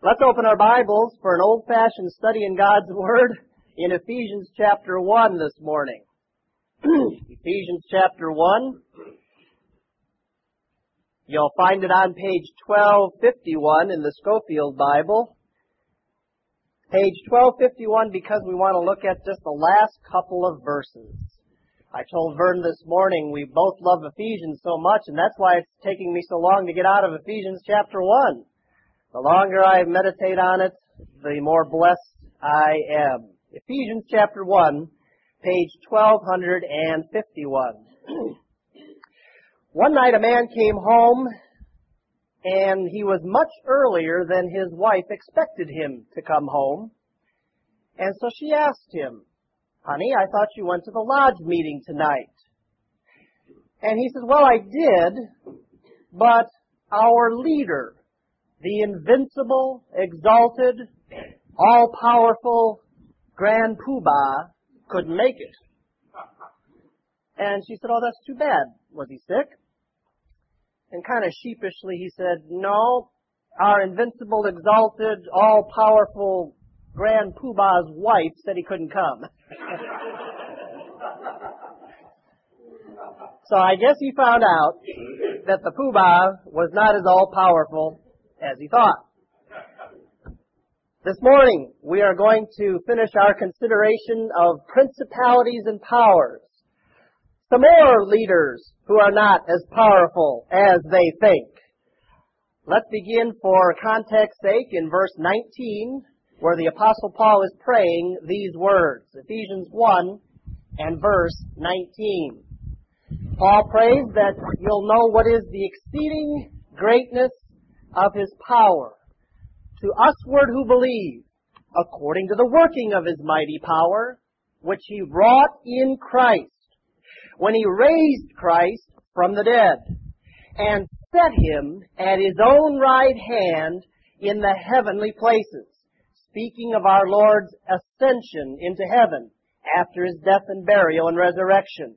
Let's open our Bibles for an old-fashioned study in God's Word in Ephesians chapter 1 this morning. Ephesians chapter 1. You'll find it on page 1251 in the Schofield Bible. Page 1251 because we want to look at just the last couple of verses. I told Vern this morning we both love Ephesians so much, and that's why it's taking me so long to get out of Ephesians chapter 1. The longer I meditate on it, the more blessed I am. Ephesians chapter 1, page 1251. One night a man came home, and he was much earlier than his wife expected him to come home. And so she asked him, "Honey, I thought you went to the lodge meeting tonight." And he said, "Well, I did, but our leader, the invincible, exalted, all-powerful Grand Poobah, couldn't make it." And she said, "Oh, that's too bad. Was he sick?" And kind of sheepishly he said, "No, our invincible, exalted, all-powerful Grand Poobah's wife said he couldn't come." So I guess he found out that the Poobah was not as all-powerful as he thought. This morning, we are going to finish our consideration of principalities and powers. Some more leaders who are not as powerful as they think. Let's begin for context's sake in verse 19, where the Apostle Paul is praying these words. Ephesians 1 and verse 19. Paul prays that you'll know what is the exceeding greatness of His power to usward who believe, according to the working of His mighty power, which He wrought in Christ, when He raised Christ from the dead, and set Him at His own right hand in the heavenly places, speaking of our Lord's ascension into heaven after His death and burial and resurrection.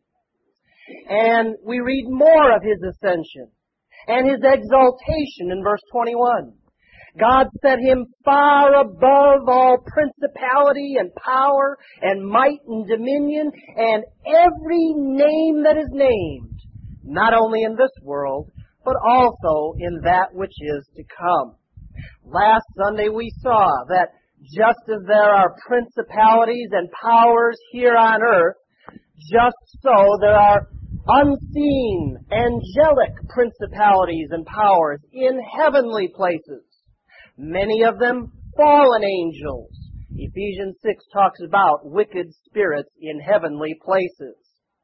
And we read more of His ascension and His exaltation in verse 21. God set Him far above all principality and power and might and dominion and every name that is named, not only in this world, but also in that which is to come. Last Sunday we saw that just as there are principalities and powers here on earth, just so there are unseen, angelic principalities and powers in heavenly places. Many of them fallen angels. Ephesians 6 talks about wicked spirits in heavenly places.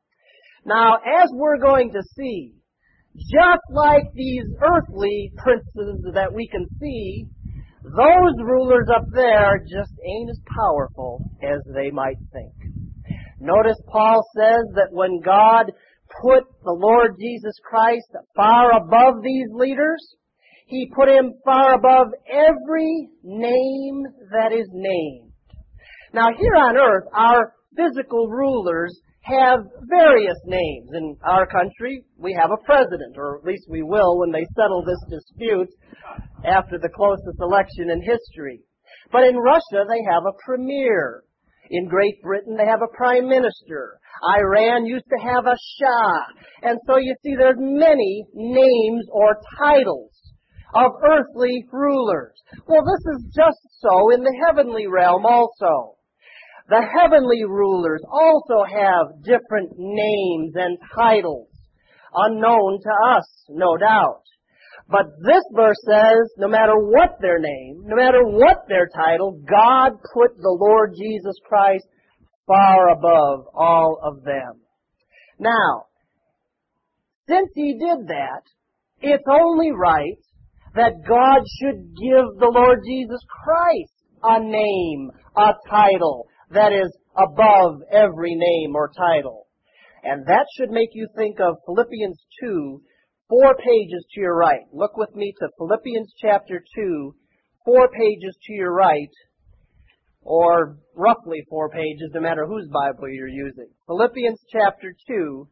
Now, as we're going to see, just like these earthly princes that we can see, those rulers up there just ain't as powerful as they might think. Notice Paul says that when God put the Lord Jesus Christ far above these leaders, He put Him far above every name that is named. Now here on earth, our physical rulers have various names. In our country, we have a president, or at least we will when they settle this dispute after the closest election in history. But in Russia, they have a premier. In Great Britain, they have a prime minister. Iran used to have a shah. And so you see there's many names or titles of earthly rulers. Well, this is just so in the heavenly realm also. The heavenly rulers also have different names and titles, unknown to us, no doubt. But this verse says, no matter what their name, no matter what their title, God put the Lord Jesus Christ far above all of them. Now, since He did that, it's only right that God should give the Lord Jesus Christ a name, a title that is above every name or title. And that should make you think of Philippians 2, 4 pages to your right. Look with me to Philippians chapter 2, 4 pages to your right, or roughly 4 pages, no matter whose Bible you're using. Philippians chapter 2,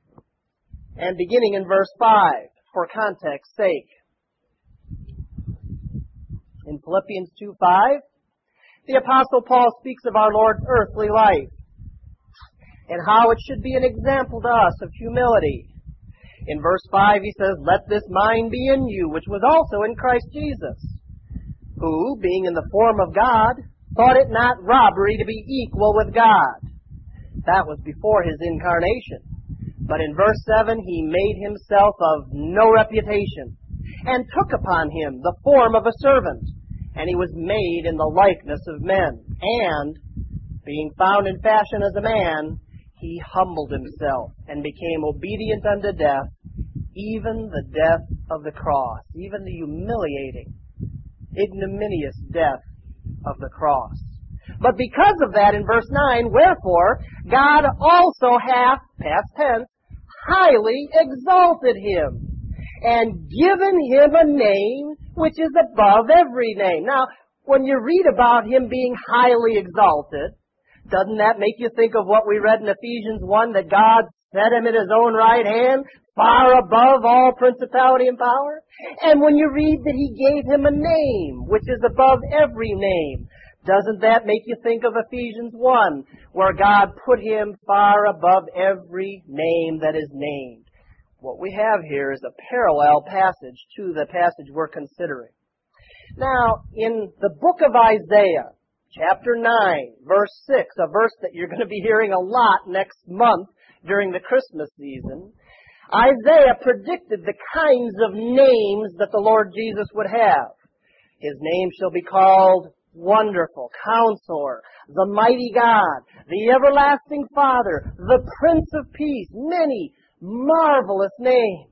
and beginning in verse 5, for context's sake. In Philippians 2:5, the Apostle Paul speaks of our Lord's earthly life and how it should be an example to us of humility. In verse 5, he says, "Let this mind be in you, which was also in Christ Jesus, who, being in the form of God, thought it not robbery to be equal with God." That was before his incarnation. But in verse 7, he made himself of no reputation, and took upon him the form of a servant, and he was made in the likeness of men. And, being found in fashion as a man, he humbled himself, and became obedient unto death, even the death of the cross, even the humiliating, ignominious death of the cross. But because of that, in verse 9, "Wherefore God also hath," past tense, "highly exalted him, and given him a name which is above every name." Now, when you read about him being highly exalted, doesn't that make you think of what we read in Ephesians 1, that God set him at his own right hand, far above all principality and power? And when you read that he gave him a name which is above every name, doesn't that make you think of Ephesians 1, where God put him far above every name that is named? What we have here is a parallel passage to the passage we're considering. Now, in the book of Isaiah, chapter 9, verse 6, a verse that you're going to be hearing a lot next month during the Christmas season, Isaiah predicted the kinds of names that the Lord Jesus would have. His name shall be called Wonderful, Counselor, the Mighty God, the Everlasting Father, the Prince of Peace, many marvelous names.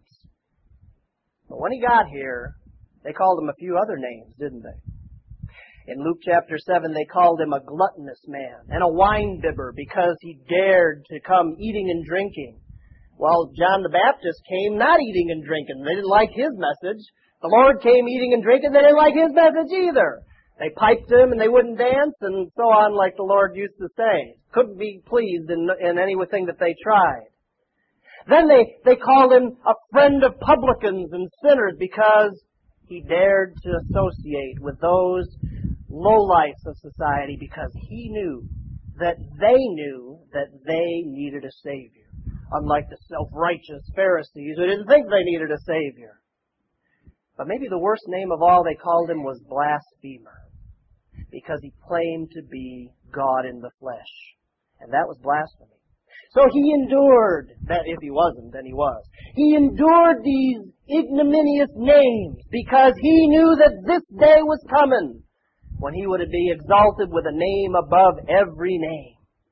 But when he got here, they called him a few other names, didn't they? In Luke chapter 7, they called him a gluttonous man and a winebibber because he dared to come eating and drinking. Well, John the Baptist came not eating and drinking. They didn't like his message. The Lord came eating and drinking. They didn't like his message either. They piped him and they wouldn't dance and so on, like the Lord used to say. Couldn't be pleased in anything that they tried. Then they called him a friend of publicans and sinners because he dared to associate with those lowlifes of society, because he knew that they needed a Savior. Unlike the self-righteous Pharisees who didn't think they needed a Savior. But maybe the worst name of all they called him was blasphemer, because he claimed to be God in the flesh. And that was blasphemy. So he endured that. If he wasn't, then he was. He endured these ignominious names because he knew that this day was coming when he would be exalted with a name above every name.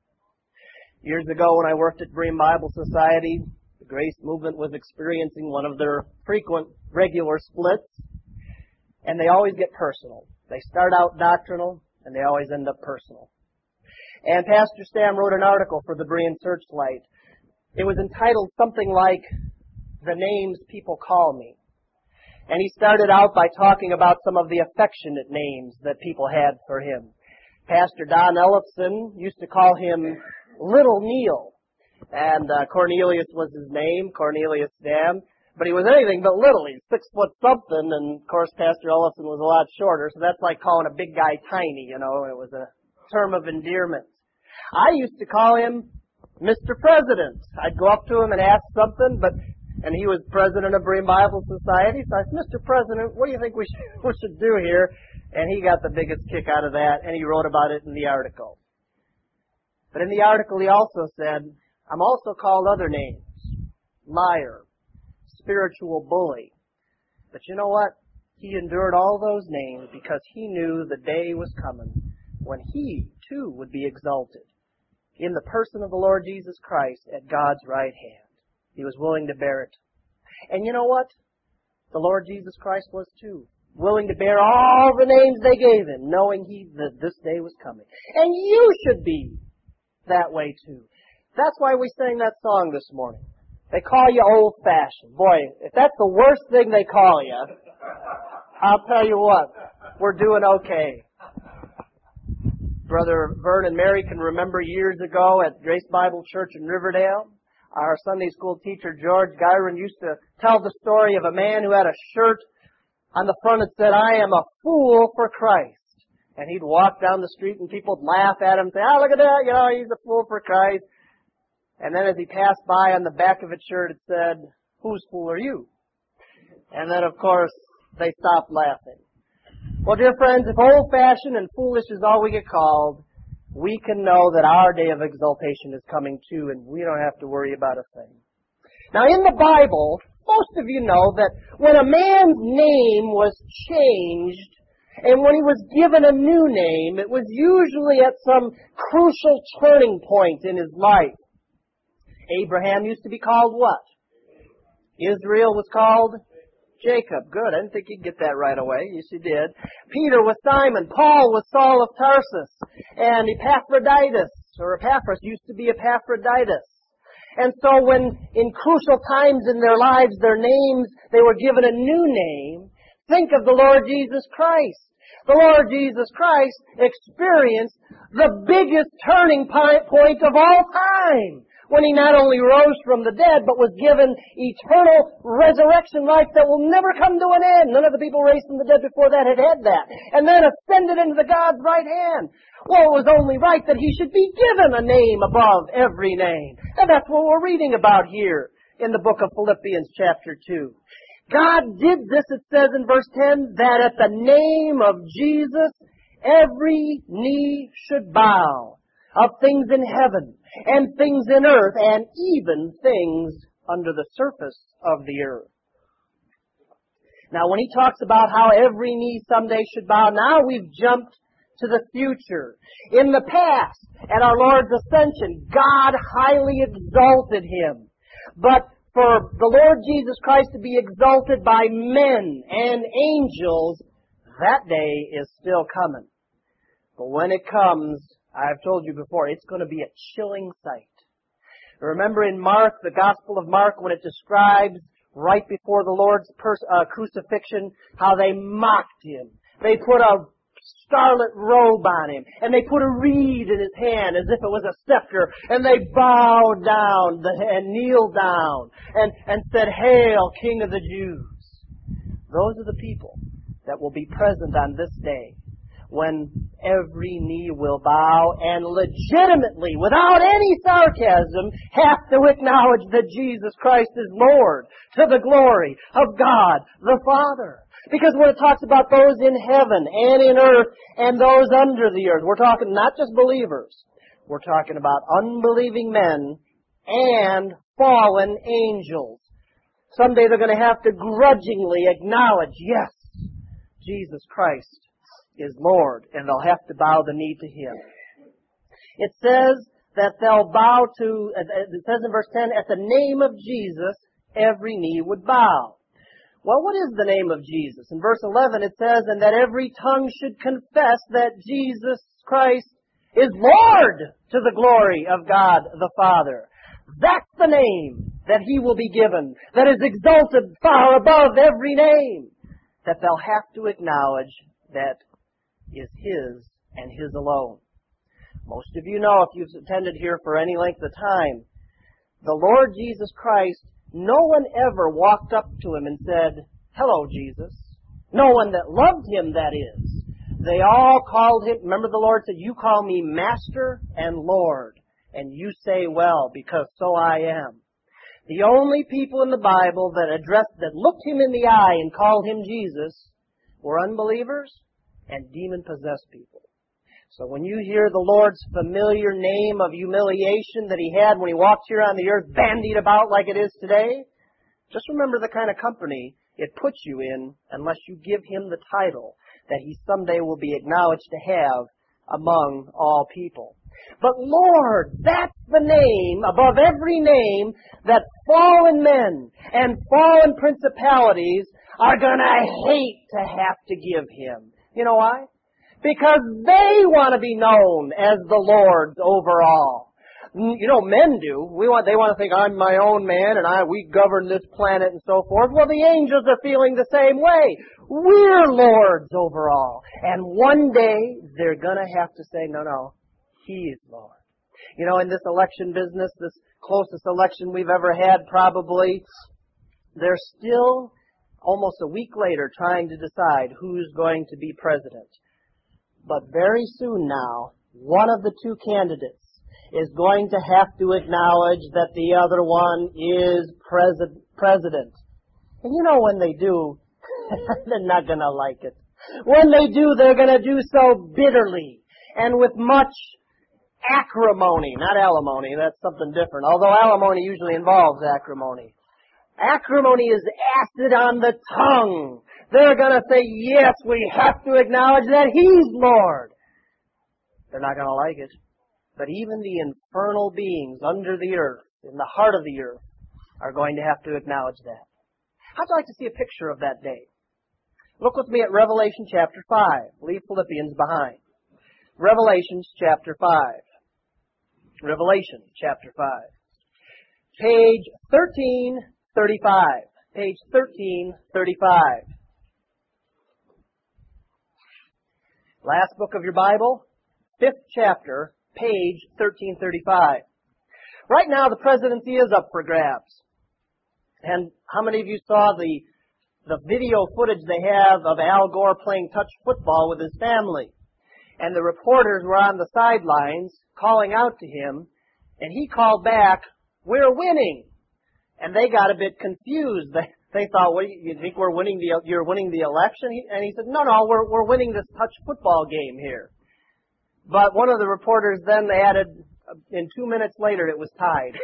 Years ago when I worked at Berean Bible Society, the Grace Movement was experiencing one of their frequent, regular splits, and they always get personal. They start out doctrinal, and they always end up personal. And Pastor Stam wrote an article for the Berean Searchlight. It was entitled something like, "The Names People Call Me." And he started out by talking about some of the affectionate names that people had for him. Pastor Don Ellefson used to call him Little Neil. And Cornelius was his name, Cornelius Stam. But he was anything but little. He's 6 foot something, and of course Pastor Ellefson was a lot shorter, so that's like calling a big guy tiny, you know. It was a term of endearment. I used to call him Mr. President. I'd go up to him and ask something, and he was president of Berean Bible Society, so I said, "Mr. President, what do you think we should do here?" And he got the biggest kick out of that, and he wrote about it in the article. But in the article he also said, "I'm also called other names. Liar, spiritual bully." But you know what? He endured all those names because he knew the day was coming when he, too, would be exalted in the person of the Lord Jesus Christ at God's right hand. He was willing to bear it. And you know what? The Lord Jesus Christ was too. Willing to bear all the names they gave him, knowing that this day was coming. And you should be that way too. That's why we sang that song this morning. They call you old-fashioned. Boy, if that's the worst thing they call you, I'll tell you what, we're doing okay. Brother Vern and Mary can remember years ago at Grace Bible Church in Riverdale, our Sunday school teacher, George Gyron, used to tell the story of a man who had a shirt On the front it said, I am a fool for Christ. And he'd walk down the street and people would laugh at him and say, oh, look at that, he's a fool for Christ. And then as he passed by, on the back of his shirt it said, whose fool are you? And then, of course, they stopped laughing. Well, dear friends, if old-fashioned and foolish is all we get called, we can know that our day of exaltation is coming too, and we don't have to worry about a thing. Now, in the Bible, most of you know that when a man's name was changed, and when he was given a new name, it was usually at some crucial turning point in his life. Abraham used to be called what? Israel was called Jacob. Good. I didn't think you'd get that right away. Yes, you did. Peter was Simon. Paul was Saul of Tarsus. And Epaphras used to be Epaphroditus. And so when in crucial times in their lives, their names, they were given a new name, think of the Lord Jesus Christ. The Lord Jesus Christ experienced the biggest turning point of all time when He not only rose from the dead, but was given eternal resurrection life that will never come to an end. None of the people raised from the dead before that had that. And then ascended into the God's right hand. Well, it was only right that He should be given a name above every name. And that's what we're reading about here in the book of Philippians chapter 2. God did this, it says in verse 10, that at the name of Jesus, every knee should bow, of things in heaven, and things in earth, and even things under the surface of the earth. Now, when he talks about how every knee someday should bow, now we've jumped to the future. In the past, at our Lord's ascension, God highly exalted Him. But for the Lord Jesus Christ to be exalted by men and angels, that day is still coming. But when it comes, I've told you before, it's going to be a chilling sight. Remember in Mark, the Gospel of Mark, when it describes right before the Lord's crucifixion, how they mocked Him. They put a scarlet robe on Him, and they put a reed in His hand as if it was a scepter, and they bowed down and kneeled down and said, Hail, King of the Jews. Those are the people that will be present on this day, when every knee will bow and legitimately, without any sarcasm, have to acknowledge that Jesus Christ is Lord, to the glory of God the Father. Because when it talks about those in heaven and in earth and those under the earth, we're talking not just believers. We're talking about unbelieving men and fallen angels. Someday they're going to have to grudgingly acknowledge, yes, Jesus Christ is Lord, and they'll have to bow the knee to Him. It says that they'll bow to, it says in verse 10, at the name of Jesus, every knee would bow. Well, what is the name of Jesus? In verse 11 it says, and that every tongue should confess that Jesus Christ is Lord to the glory of God the Father. That's the name that He will be given, that is exalted far above every name, that they'll have to acknowledge that is His and His alone. Most of you know, if you've attended here for any length of time, the Lord Jesus Christ, no one ever walked up to Him and said, hello, Jesus. No one that loved Him, that is. They all called Him, remember the Lord said, you call me Master and Lord, and you say well, because so I am. The only people in the Bible that looked Him in the eye and called Him Jesus were unbelievers and demon-possessed people. So when you hear the Lord's familiar name of humiliation that He had when He walked here on the earth, bandied about like it is today, just remember the kind of company it puts you in unless you give Him the title that He someday will be acknowledged to have among all people. But Lord, that's the name above every name that fallen men and fallen principalities are going to hate to have to give Him. You know why? Because they want to be known as the Lord's over all. You know, men do. They want to think, I'm my own man and we govern this planet and so forth. Well, the angels are feeling the same way. We're Lord's over all. And one day, they're going to have to say, no, He is Lord. You know, in this election business, this closest election we've ever had probably, there's still almost a week later, trying to decide who's going to be president. But very soon now, one of the two candidates is going to have to acknowledge that the other one is president. And you know when they do, they're not going to like it. When they do, they're going to do so bitterly and with much acrimony. Not alimony, that's something different, although alimony usually involves acrimony. Acrimony is acid on the tongue. They're going to say, yes, we have to acknowledge that He's Lord. They're not going to like it. But even the infernal beings under the earth, in the heart of the earth, are going to have to acknowledge that. How'd you like to see a picture of that day? Look with me at Revelation chapter 5. Leave Philippians behind. Revelation chapter 5. Revelation chapter 5. Page 1335. Page 1335. Last book of your Bible, 5th chapter, page 1335. Right now, the presidency is up for grabs. And how many of you saw the video footage they have of Al Gore playing touch football with his family? And the reporters were on the sidelines calling out to him, and he called back, "We're winning." And they got a bit confused. They thought, "What, you think you're winning the election?" And he said, "No, we're winning this touch football game here." But one of the reporters then added, in 2 minutes later, it was tied.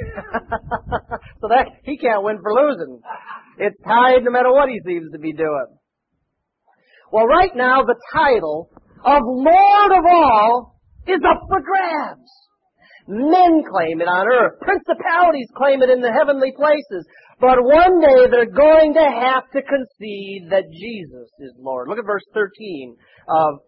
So that he can't win for losing. It's tied no matter what he seems to be doing. Well, right now, the title of Lord of all is up for grabs. Men claim it on earth. Principalities claim it in the heavenly places. But one day they're going to have to concede that Jesus is Lord. Look at verse 13 of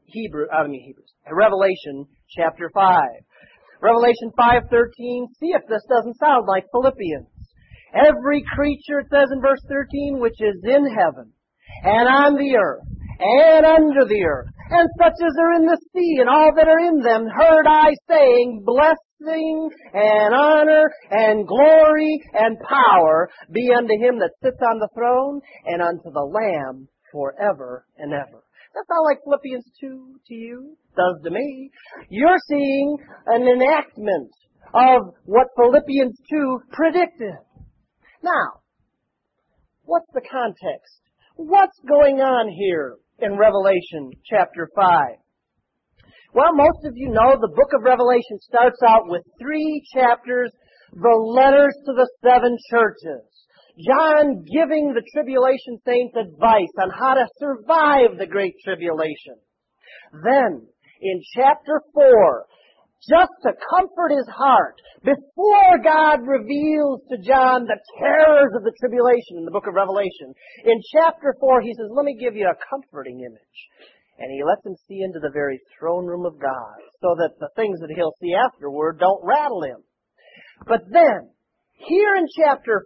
Revelation chapter 5. Revelation 5:13. See if this doesn't sound like Philippians. Every creature, it says in verse 13, which is in heaven and on the earth and under the earth, and such as are in the sea and all that are in them, heard I saying, blessing and honor and glory and power be unto Him that sits on the throne and unto the Lamb forever and ever. That sound like Philippians 2 to you? Does to me. You're seeing an enactment of what Philippians 2 predicted. Now, what's the context? What's going on here in Revelation chapter 5? Well, most of you know the book of Revelation starts out with 3 chapters, the letters to the 7 churches. John giving the tribulation saints advice on how to survive the great tribulation. Then, in chapter 4, just to comfort his heart, before God reveals to John the terrors of the tribulation in the book of Revelation, in chapter 4 he says, let me give you a comforting image. And he lets him see into the very throne room of God, so that the things that he'll see afterward don't rattle him. But then, here in chapter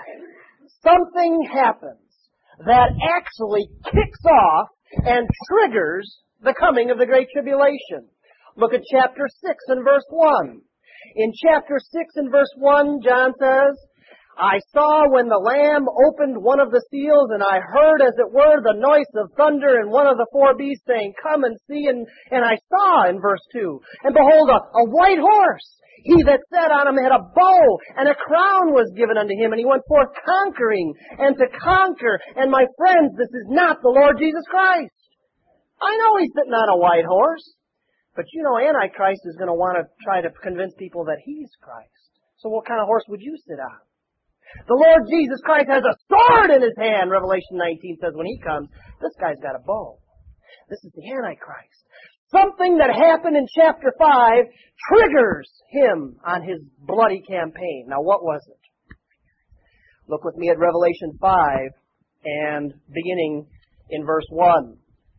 5, something happens that actually kicks off and triggers the coming of the Great Tribulation. Look at chapter 6 and verse 1. In chapter 6 and verse 1, John says, I saw when the Lamb opened one of the seals, and I heard, as it were, the noise of thunder, and one of the 4 beasts saying, Come and see. And I saw, in verse 2, and behold, a white horse. He that sat on him had a bow, and a crown was given unto him, and he went forth conquering and to conquer. And my friends, this is not the Lord Jesus Christ. I know he's sitting on a white horse, but you know Antichrist is going to want to try to convince people that he's Christ. So what kind of horse would you sit on? The Lord Jesus Christ has a sword in his hand, Revelation 19 says when he comes. This guy's got a bow. This is the Antichrist. Something that happened in chapter 5 triggers him on his bloody campaign. Now what was it? Look with me at Revelation 5 and beginning in verse 1.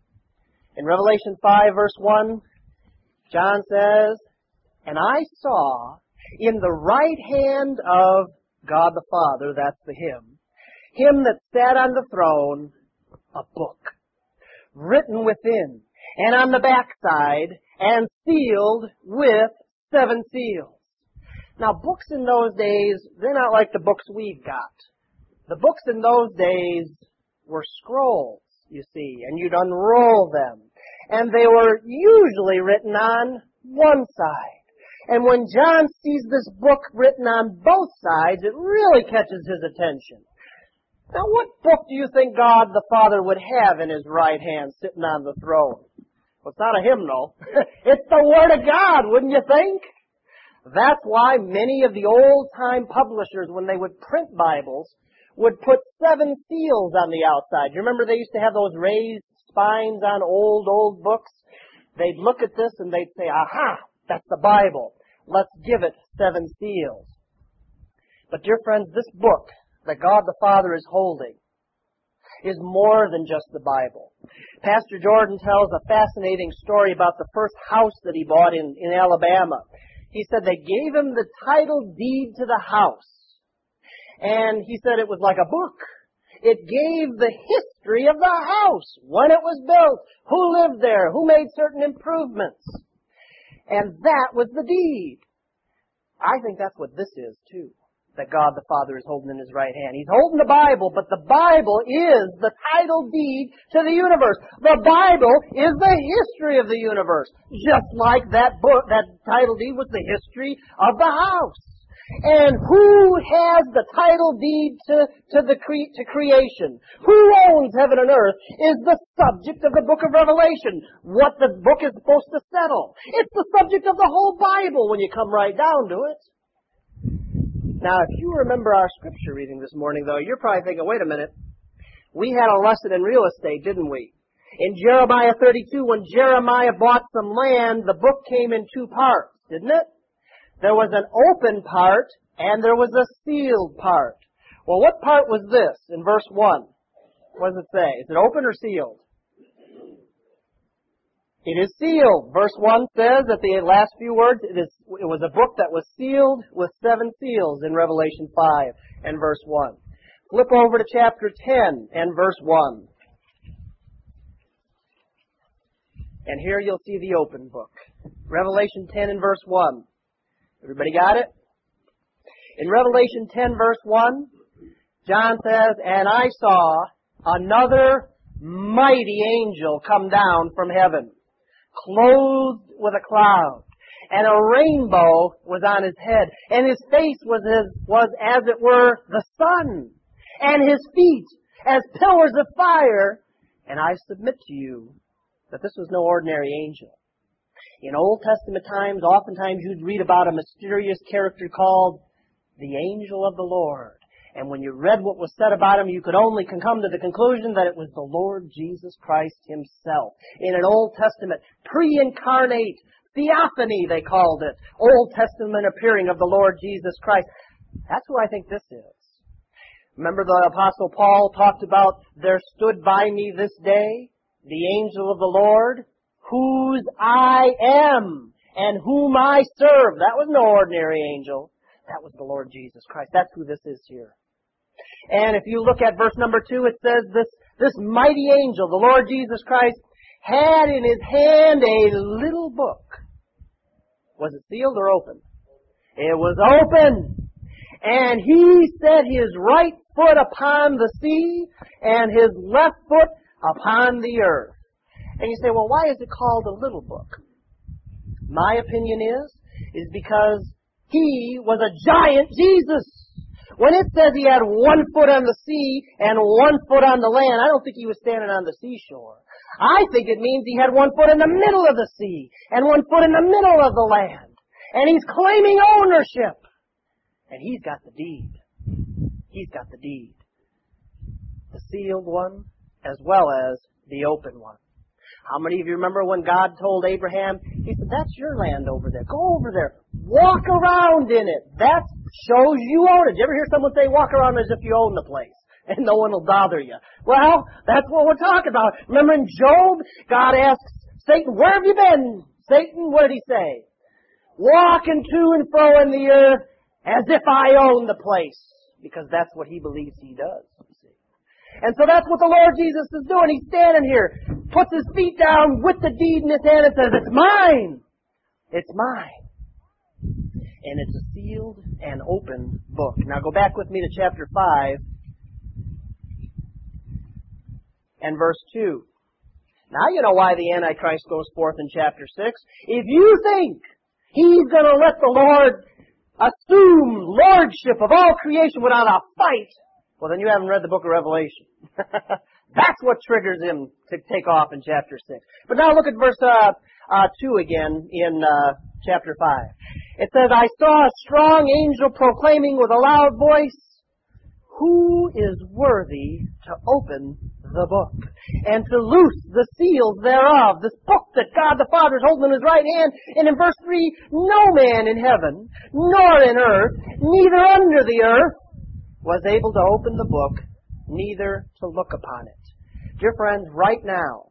In Revelation 5 verse 1, John says, And I saw in the right hand of God the Father, that's the him that sat on the throne, a book, written within, and on the backside, and sealed with 7 seals. Now, books in those days, they're not like the books we've got. The books in those days were scrolls, you see, and you'd unroll them. And they were usually written on one side. And when John sees this book written on both sides, it really catches his attention. Now, what book do you think God the Father would have in His right hand sitting on the throne? Well, it's not a hymnal. It's the Word of God, wouldn't you think? That's why many of the old-time publishers, when they would print Bibles, would put 7 seals on the outside. You remember they used to have those raised spines on old books? They'd look at this and they'd say, aha, that's the Bible. Let's give it 7 seals. But dear friends, this book that God the Father is holding is more than just the Bible. Pastor Jordan tells a fascinating story about the first house that he bought in Alabama. He said they gave him the title deed to the house. And he said it was like a book. It gave the history of the house, when it was built, who lived there, who made certain improvements. And that was the deed. I think that's what this is, too, that God the Father is holding in His right hand. He's holding the Bible, but the Bible is the title deed to the universe. The Bible is the history of the universe, just like that book, that title deed was the history of the house. And who has the title deed to creation? Who owns heaven and earth is the subject of the book of Revelation. What the book is supposed to settle. It's the subject of the whole Bible when you come right down to it. Now, if you remember our scripture reading this morning, though, you're probably thinking, wait a minute. We had a lesson in real estate, didn't we? In Jeremiah 32, when Jeremiah bought some land, the book came in 2 parts, didn't it? There was an open part, and there was a sealed part. Well, what part was this in verse 1? What does it say? Is it open or sealed? It is sealed. Verse 1 says, at the last few words, it was a book that was sealed with 7 seals in Revelation 5 and verse 1. Flip over to chapter 10 and verse 1. And here you'll see the open book. Revelation 10 and verse 1. Everybody got it? In Revelation 10 verse 1, John says, and I saw another mighty angel come down from heaven, clothed with a cloud, and a rainbow was on his head, and his face was as it were the sun, and his feet as pillars of fire. And I submit to you that this was no ordinary angel. In Old Testament times, oftentimes you'd read about a mysterious character called the angel of the Lord. And when you read what was said about him, you could only come to the conclusion that it was the Lord Jesus Christ Himself. In an Old Testament, pre-incarnate theophany, they called it. Old Testament appearing of the Lord Jesus Christ. That's who I think this is. Remember the Apostle Paul talked about, there stood by me this day the angel of the Lord, whose I am and whom I serve. That was no ordinary angel. That was the Lord Jesus Christ. That's who this is here. And if you look at verse number 2, it says this mighty angel, the Lord Jesus Christ, had in his hand a little book. Was it sealed or open? It was open. And he set his right foot upon the sea and his left foot upon the earth. And you say, well, why is it called a little book? My opinion is because He was a giant Jesus. When it says He had 1 foot on the sea and 1 foot on the land, I don't think He was standing on the seashore. I think it means He had 1 foot in the middle of the sea and 1 foot in the middle of the land. And He's claiming ownership. And He's got the deed. He's got the deed. The sealed one as well as the open one. How many of you remember when God told Abraham, He said, that's your land over there. Go over there. Walk around in it. That shows you own it. Did you ever hear someone say, walk around as if you own the place and no one will bother you? Well, that's what we're talking about. Remember in Job, God asks Satan, where have you been? Satan, what did he say? Walking to and fro in the earth as if I own the place. Because that's what he believes he does. And so that's what the Lord Jesus is doing. He's standing here, puts his feet down with the deed in his hand and says, it's mine. It's mine. And it's a sealed and open book. Now go back with me to chapter 5. and verse 2. Now you know why the Antichrist goes forth in chapter 6. If you think he's going to let the Lord assume lordship of all creation without a fight, well, then you haven't read the book of Revelation. That's what triggers him to take off in chapter 6. But now look at verse 2 again in chapter 5. It says, I saw a strong angel proclaiming with a loud voice, who is worthy to open the book and to loose the seals thereof? This book that God the Father is holding in His right hand. And in verse 3, no man in heaven, nor in earth, neither under the earth, was able to open the book, neither to look upon it. Dear friends, right now,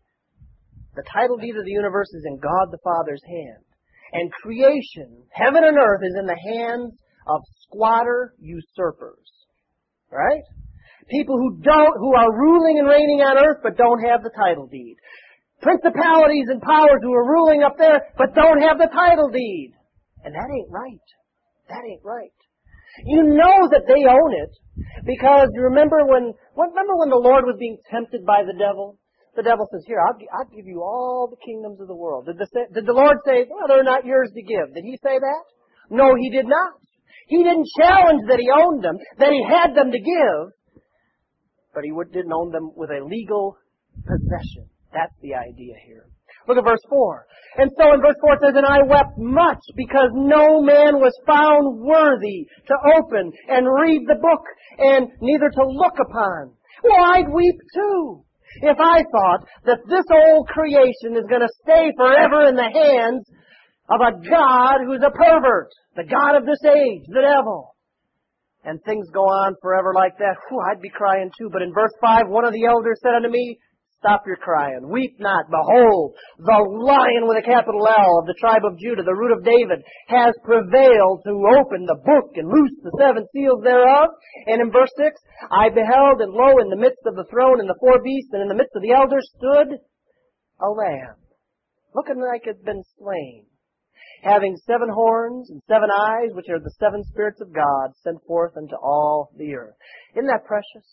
the title deed of the universe is in God the Father's hand. And creation, heaven and earth, is in the hands of squatter usurpers. Right? People who are ruling and reigning on earth but don't have the title deed. Principalities and powers who are ruling up there but don't have the title deed. And that ain't right. That ain't right. You know that they own it because you remember when the Lord was being tempted by the devil? The devil says, here, I'll give you all the kingdoms of the world. Did the Lord say, well, they're not yours to give? Did He say that? No, He did not. He didn't challenge that He owned them, that He had them to give, but He didn't own them with a legal possession. That's the idea here. Look at verse 4. And so in verse 4 it says, and I wept much because no man was found worthy to open and read the book and neither to look upon. Well, I'd weep too if I thought that this old creation is going to stay forever in the hands of a God who's a pervert, the God of this age, the devil. And things go on forever like that. Whew, I'd be crying too. But in verse 5, one of the elders said unto me, stop your crying. Weep not. Behold, the Lion with a capital L of the tribe of Judah, the root of David, has prevailed to open the book and loose the seven seals thereof. And in verse 6, I beheld, and lo, in the midst of the throne and the four beasts, and in the midst of the elders stood a lamb, looking like it had been slain, having 7 horns and 7 eyes, which are the 7 spirits of God sent forth unto all the earth. Isn't that precious?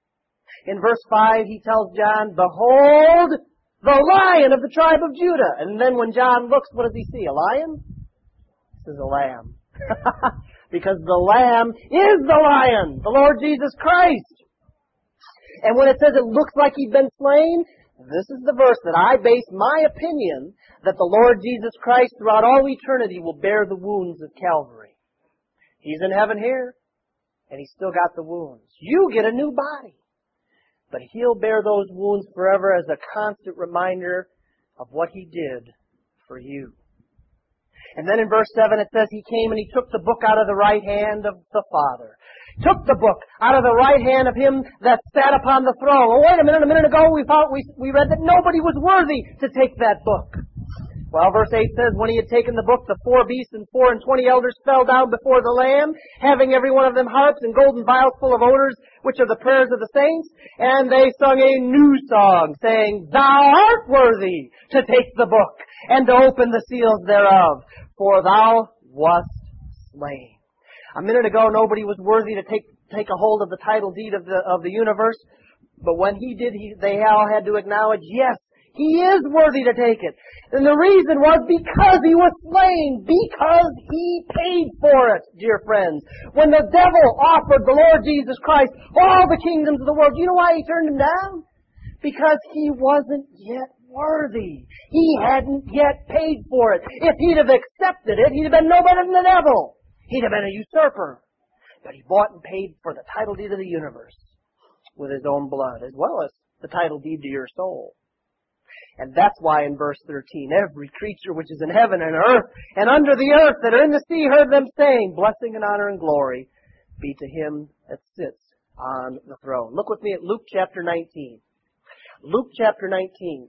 In verse 5, he tells John, behold, the Lion of the tribe of Judah. And then when John looks, what does he see? A lion? He says a lamb. Because the Lamb is the Lion, the Lord Jesus Christ. And when it says it looks like He'd been slain, this is the verse that I base my opinion that the Lord Jesus Christ throughout all eternity will bear the wounds of Calvary. He's in heaven here, and He's still got the wounds. You get a new body. But He'll bear those wounds forever as a constant reminder of what He did for you. And then in verse 7 it says, He came and He took the book out of the right hand of the Father. Took the book out of the right hand of Him that sat upon the throne. Oh, wait a minute ago we read that nobody was worthy to take that book. Well, verse 8 says, when He had taken the book, the 4 beasts and 24 elders fell down before the Lamb, having every one of them harps and golden vials full of odors, which are the prayers of the saints. And they sung a new song, saying, Thou art worthy to take the book and to open the seals thereof, for Thou wast slain. A minute ago, nobody was worthy to take a hold of the title deed of the universe. But when He did, they all had to acknowledge, yes, He is worthy to take it. And the reason was because He was slain, because He paid for it, dear friends. When the devil offered the Lord Jesus Christ all the kingdoms of the world, do you know why he turned him down? Because he wasn't yet worthy. He hadn't yet paid for it. If he'd have accepted it, he'd have been no better than the devil. He'd have been a usurper. But He bought and paid for the title deed of the universe with His own blood, as well as the title deed to your soul. And that's why in verse 13, every creature which is in heaven and earth and under the earth that are in the sea heard them saying, blessing and honor and glory be to Him that sits on the throne. Look with me at Luke chapter 19. Luke chapter 19.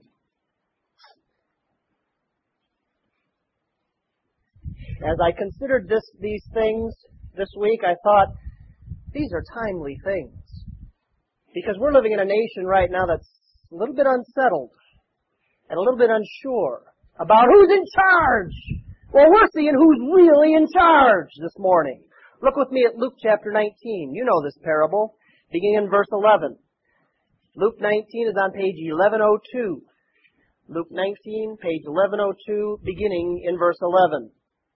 As I considered these things this week, I thought, these are timely things. Because we're living in a nation right now that's a little bit unsettled and a little bit unsure about who's in charge. Well, we're seeing who's really in charge this morning. Look with me at Luke chapter 19. You know this parable, beginning in verse 11. Luke 19 is on page 1102. Luke 19, page 1102, beginning in verse 11.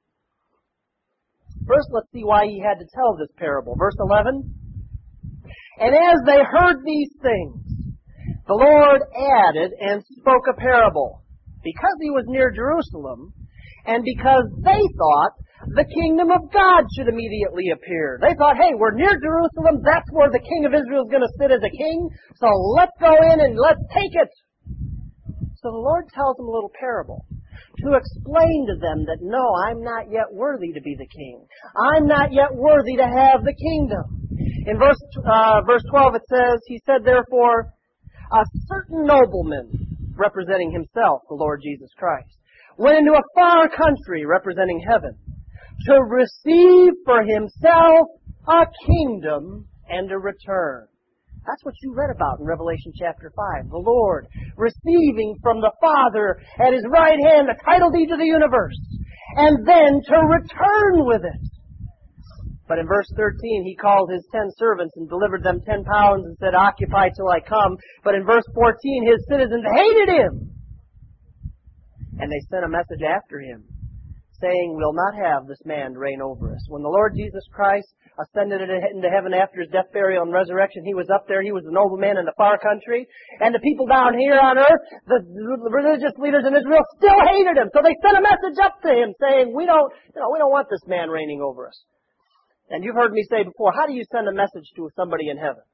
First, let's see why he had to tell this parable. Verse 11. And as they heard these things, the Lord added and spoke a parable, because he was near Jerusalem, and because they thought the kingdom of God should immediately appear. They thought, hey, we're near Jerusalem, that's where the king of Israel is going to sit as a king, so let's go in and let's take it. So the Lord tells them a little parable to explain to them that, no, I'm not yet worthy to be the king. I'm not yet worthy to have the kingdom. In verse 12 it says, he said, therefore, a certain nobleman, representing himself, the Lord Jesus Christ, went into a far country, representing heaven, to receive for himself a kingdom and a return. That's what you read about in Revelation chapter 5. The Lord receiving from the Father at His right hand the title deed to the universe, and then to return with it. But in verse 13, He called His 10 servants and delivered them 10 pounds and said, occupy till I come. But in verse 14, His citizens hated Him. And they sent a message after Him, saying, we'll not have this man reign over us. When the Lord Jesus Christ ascended into heaven after His death, burial, and resurrection, He was up there. He was the nobleman in the far country. And the people down here on earth, the religious leaders in Israel, still hated Him. So they sent a message up to Him saying, we don't want this man reigning over us. And you've heard me say before, how do you send a message to somebody in heaven?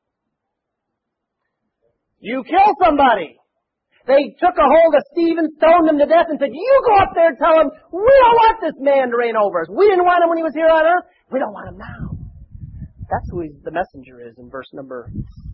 You kill somebody. They took a hold of Stephen, stoned him to death, and said, you go up there and tell him, we don't want this man to reign over us. We didn't want him when he was here on earth. We don't want him now. That's who the messenger is in verse number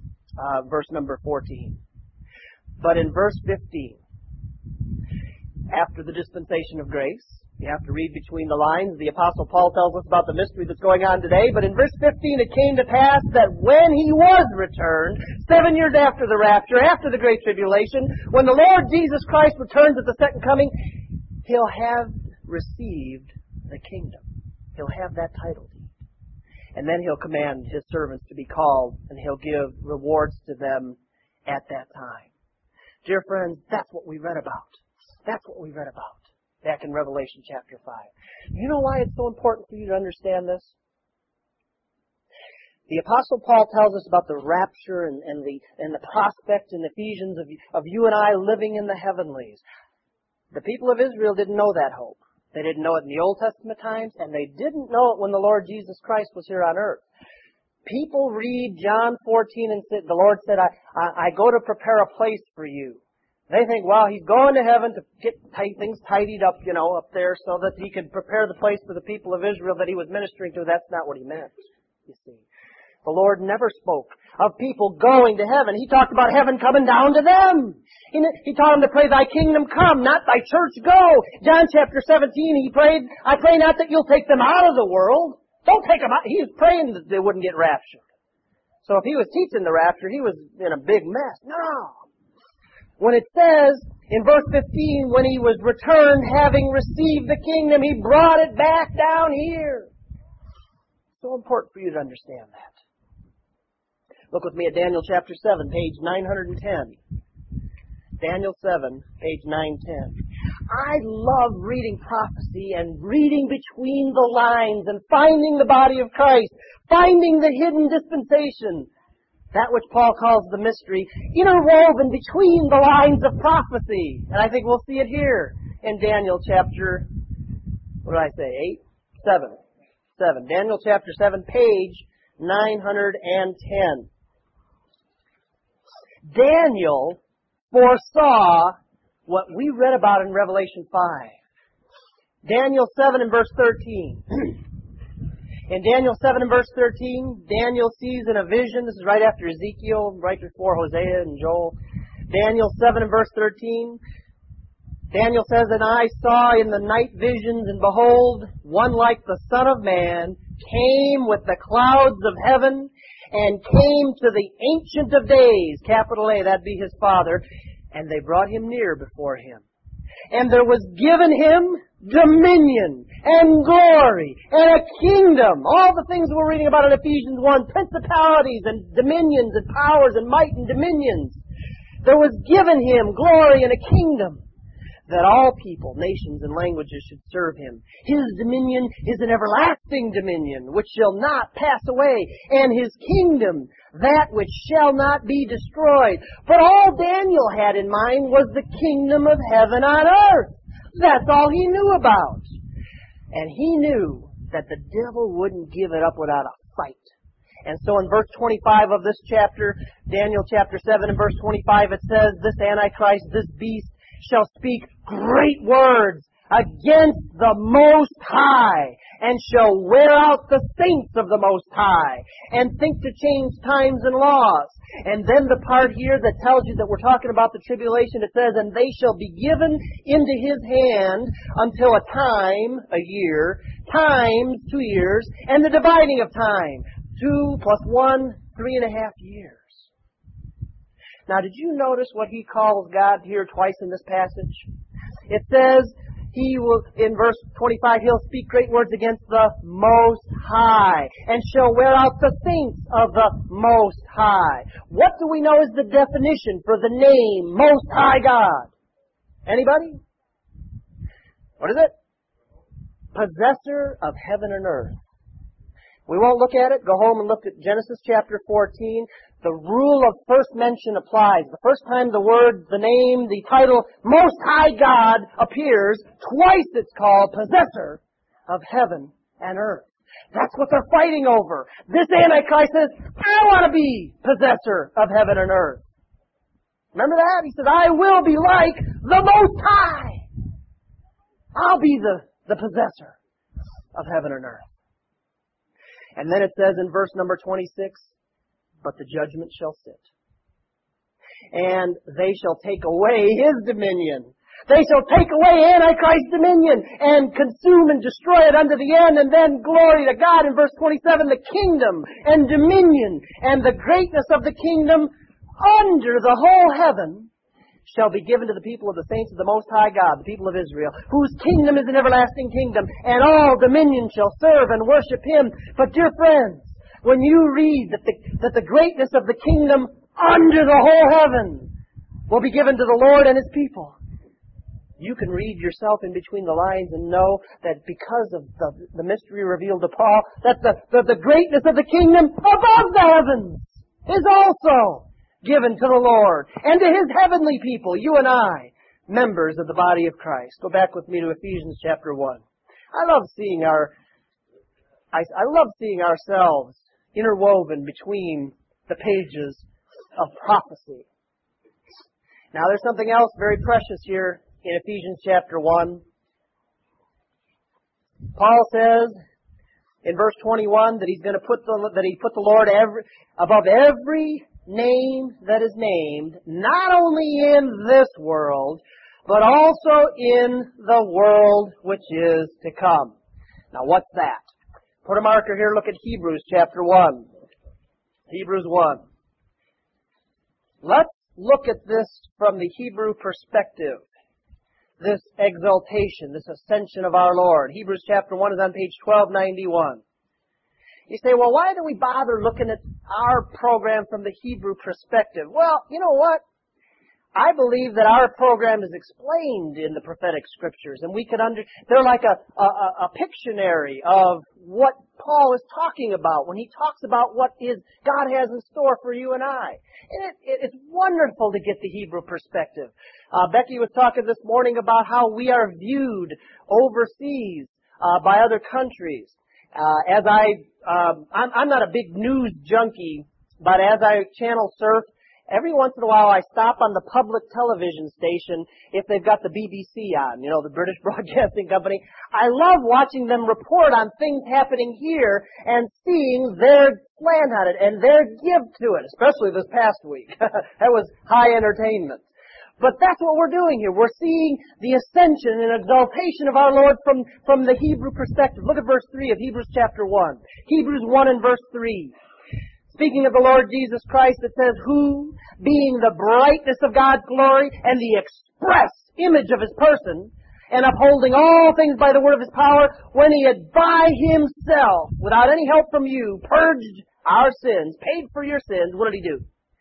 14. But in verse 15, after the dispensation of grace, you have to read between the lines. The Apostle Paul tells us about the mystery that's going on today. But in verse 15, it came to pass that when He was returned, 7 years after the rapture, after the Great Tribulation, when the Lord Jesus Christ returns at the second coming, He'll have received the kingdom. He'll have that title deed. And then He'll command His servants to be called, and He'll give rewards to them at that time. Dear friends, that's what we read about. That's what we read about back in Revelation chapter 5. You know why it's so important for you to understand this? The Apostle Paul tells us about the rapture and the prospect in Ephesians of you and I living in the heavenlies. The people of Israel didn't know that hope. They didn't know it in the Old Testament times, and they didn't know it when the Lord Jesus Christ was here on earth. People read John 14 and said, the Lord said, I go to prepare a place for you. They think, well, He's going to heaven to get things tidied up, up there so that He can prepare the place for the people of Israel that He was ministering to. That's not what He meant, you see. The Lord never spoke of people going to heaven. He talked about heaven coming down to them. He taught them to pray, thy kingdom come, not thy church go. John chapter 17, He prayed, I pray not that you'll take them out of the world. Don't take them out. He was praying that they wouldn't get raptured. So if He was teaching the rapture, He was in a big mess. No. When it says in verse 15, when He was returned, having received the kingdom, He brought it back down here. So important for you to understand that. Look with me at Daniel chapter 7, page 910. Daniel 7, page 910. I love reading prophecy and reading between the lines and finding the body of Christ, finding the hidden dispensation. That which Paul calls the mystery, interwoven between the lines of prophecy. And I think we'll see it here in Daniel chapter, 8? 7. Daniel chapter 7, page 910. Daniel foresaw what we read about in Revelation 5. Daniel 7 and verse 13. In Daniel 7 and verse 13, Daniel sees in a vision, this is right after Ezekiel, right before Hosea and Joel. Daniel 7 and verse 13, Daniel says, and I saw in the night visions, and behold, one like the Son of Man came with the clouds of heaven, and came to the Ancient of Days, capital A, that'd be His Father, and they brought Him near before Him. And there was given Him dominion and glory and a kingdom. All the things we're reading about in Ephesians 1, principalities and dominions and powers and might and dominions. There was given Him glory and a kingdom, that all people, nations, and languages should serve Him. His dominion is an everlasting dominion, which shall not pass away, and His kingdom, that which shall not be destroyed. But all Daniel had in mind was the kingdom of heaven on earth. That's all he knew about. And he knew that the devil wouldn't give it up without a fight. And so in verse 25 of this chapter, Daniel chapter 7 and verse 25, it says, this Antichrist, this beast, shall speak great words against the Most High, and shall wear out the saints of the Most High, and think to change times and laws. And then the part here that tells you that we're talking about the tribulation, it says, and they shall be given into his hand until a time, a year, times 2 years, and the dividing of time, 2 plus 1, 3.5 years. Now, did you notice what he calls God here twice in this passage? It says, he will, in verse 25, he'll speak great words against the Most High, and shall wear out the saints of the Most High. What do we know is the definition for the name Most High God? Anybody? What is it? Possessor of heaven and earth. We won't look at it. Go home and look at Genesis chapter 14. The rule of first mention applies. The first time the word, the name, the title, Most High God appears, twice it's called possessor of heaven and earth. That's what they're fighting over. This Antichrist says, I want to be possessor of heaven and earth. Remember that? He says, I will be like the Most High. I'll be the possessor of heaven and earth. And then it says in verse number 26, but the judgment shall sit. And they shall take away his dominion. They shall take away Antichrist's dominion and consume and destroy it unto the end. And then glory to God in verse 27, the kingdom and dominion and the greatness of the kingdom under the whole heaven shall be given to the people of the saints of the Most High God, the people of Israel, whose kingdom is an everlasting kingdom, and all dominion shall serve and worship him. But dear friends, when you read that the greatness of the kingdom under the whole heaven will be given to the Lord and his people, you can read yourself in between the lines and know that because of the mystery revealed to Paul, that the greatness of the kingdom above the heavens is also given to the Lord and to his heavenly people, you and I, members of the body of Christ. Go back with me to Ephesians chapter 1. I love seeing ourselves interwoven between the pages of prophecy. Now there's something else very precious here in Ephesians chapter 1. Paul says in verse 21 that he put the Lord above every name that is named, not only in this world, but also in the world which is to come. Now what's that? Put a marker here, look at Hebrews chapter 1. Hebrews 1. Let's look at this from the Hebrew perspective. This exaltation, this ascension of our Lord. Hebrews chapter 1 is on page 1291. You say, well, why do we bother looking at our program from the Hebrew perspective? Well, you know what? I believe that our program is explained in the prophetic scriptures, and they're like a Pictionary of what Paul is talking about when he talks about what God has in store for you and I. And it's wonderful to get the Hebrew perspective. Becky was talking this morning about how we are viewed overseas by other countries. I'm not a big news junkie, but as I channel surf, every once in a while I stop on the public television station if they've got the BBC on, the British Broadcasting Company. I love watching them report on things happening here and seeing their slant on it and their give to it, especially this past week. That was high entertainment. But that's what we're doing here. We're seeing the ascension and exaltation of our Lord from the Hebrew perspective. Look at verse 3 of Hebrews chapter 1. Hebrews 1 and verse 3. Speaking of the Lord Jesus Christ, it says, who, being the brightness of God's glory and the express image of his person, and upholding all things by the word of his power, when he had by himself, without any help from you, purged our sins, paid for your sins, what did he do?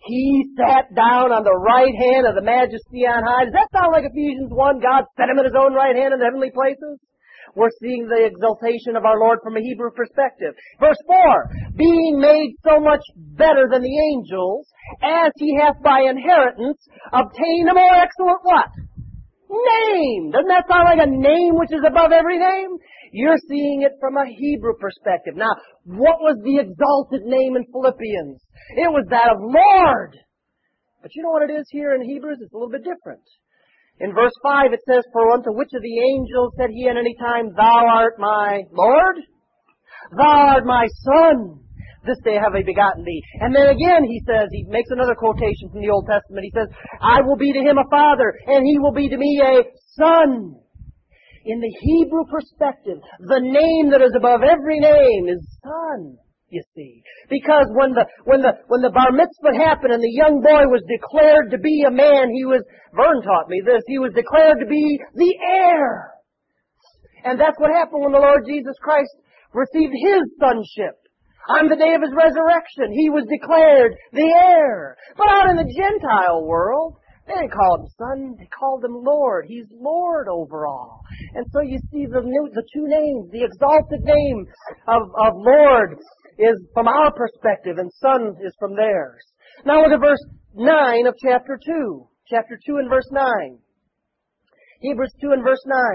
He sat down on the right hand of the Majesty on high. Does that sound like Ephesians 1? God set him at his own right hand in the heavenly places? We're seeing the exaltation of our Lord from a Hebrew perspective. Verse 4, being made so much better than the angels, as he hath by inheritance obtained a more excellent what? Name. Doesn't that sound like a name which is above every name? You're seeing it from a Hebrew perspective. Now, what was the exalted name in Philippians? It was that of Lord. But you know what it is here in Hebrews? It's a little bit different. In verse 5 it says, for unto which of the angels said he at any time, thou art my Lord? Thou art my Son. This day have I begotten thee. And then again he says, he makes another quotation from the Old Testament. He says, I will be to him a father, and he will be to me a son. In the Hebrew perspective, the name that is above every name is Son, you see. Because when the bar mitzvah happened and the young boy was declared to be a man, Vern taught me this, he was declared to be the heir. And that's what happened when the Lord Jesus Christ received His sonship. On the day of His resurrection, He was declared the heir. But out in the Gentile world, they didn't call Him Son, they called Him Lord. He's Lord over all. And so you see the two names, the exalted name of Lord is from our perspective and Son is from theirs. Now look at verse 9 of chapter 2. Chapter 2 and verse 9. Hebrews 2 and verse 9.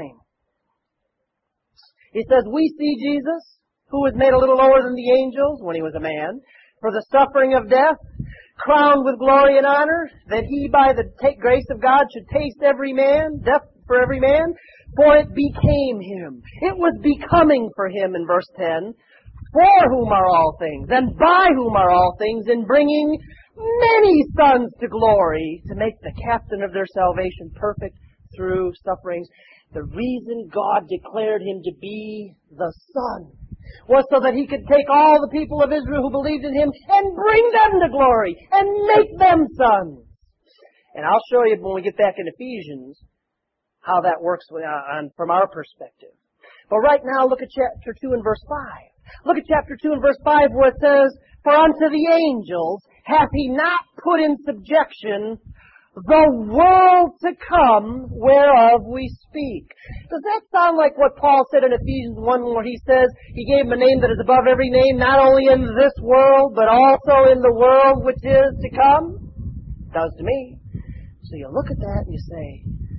He says, we see Jesus, who was made a little lower than the angels when He was a man, for the suffering of death, crowned with glory and honor, that He by the grace of God should taste every man, death for every man, for it became Him. It was becoming for Him in verse 10, for whom are all things, and by whom are all things, in bringing many sons to glory, to make the captain of their salvation perfect through sufferings. The reason God declared Him to be the Son was so that He could take all the people of Israel who believed in Him and bring them to glory and make them sons. And I'll show you when we get back in Ephesians how that works from our perspective. But right now, look at chapter 2 and verse 5. Look at chapter 2 and verse 5 where it says, for unto the angels hath He not put in subjection the world to come whereof we speak. Does that sound like what Paul said in Ephesians 1 where he says He gave Him a name that is above every name, not only in this world, but also in the world which is to come? It does to me. So you look at that and you say,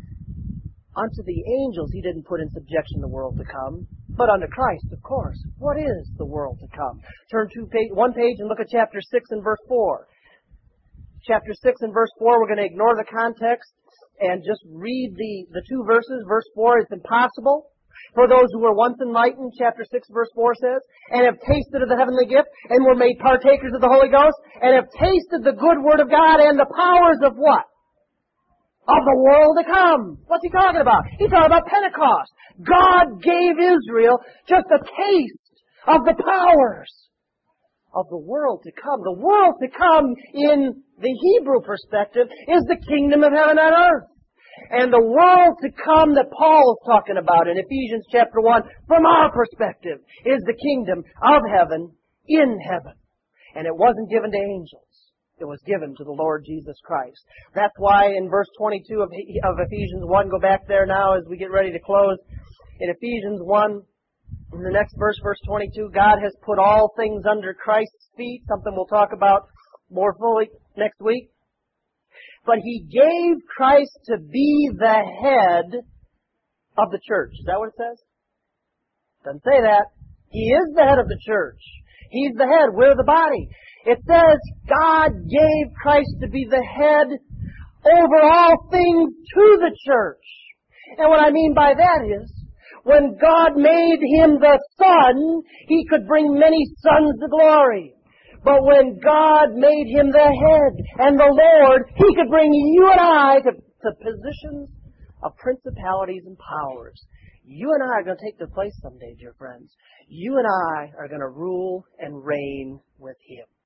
unto the angels He didn't put in subjection the world to come, but unto Christ, of course. What is the world to come? Turn one page and look at chapter 6 and verse 4. Chapter 6 and verse 4, we're going to ignore the context and just read the two verses. Verse 4, it's impossible for those who were once enlightened, chapter 6 verse 4 says, and have tasted of the heavenly gift, and were made partakers of the Holy Ghost, and have tasted the good word of God and the powers of what? Of the world to come. What's he talking about? He's talking about Pentecost. God gave Israel just a taste of the powers of the world to come. The world to come in the Hebrew perspective is the kingdom of heaven on earth. And the world to come that Paul's talking about in Ephesians chapter 1, from our perspective, is the kingdom of heaven in heaven. And it wasn't given to angels. It was given to the Lord Jesus Christ. That's why in verse 22 of Ephesians 1, go back there now as we get ready to close. In Ephesians 1, in the next verse, verse 22, God has put all things under Christ's feet, something we'll talk about more fully next week. But He gave Christ to be the head of the church. Is that what it says? Doesn't say that. He is the head of the church. He's the head. We're the body. It says God gave Christ to be the head over all things to the church. And what I mean by that is, when God made Him the Son, He could bring many sons to glory. But when God made Him the head and the Lord, He could bring you and I to positions of principalities and powers. You and I are going to take their place someday, dear friends. You and I are going to rule and reign with Him.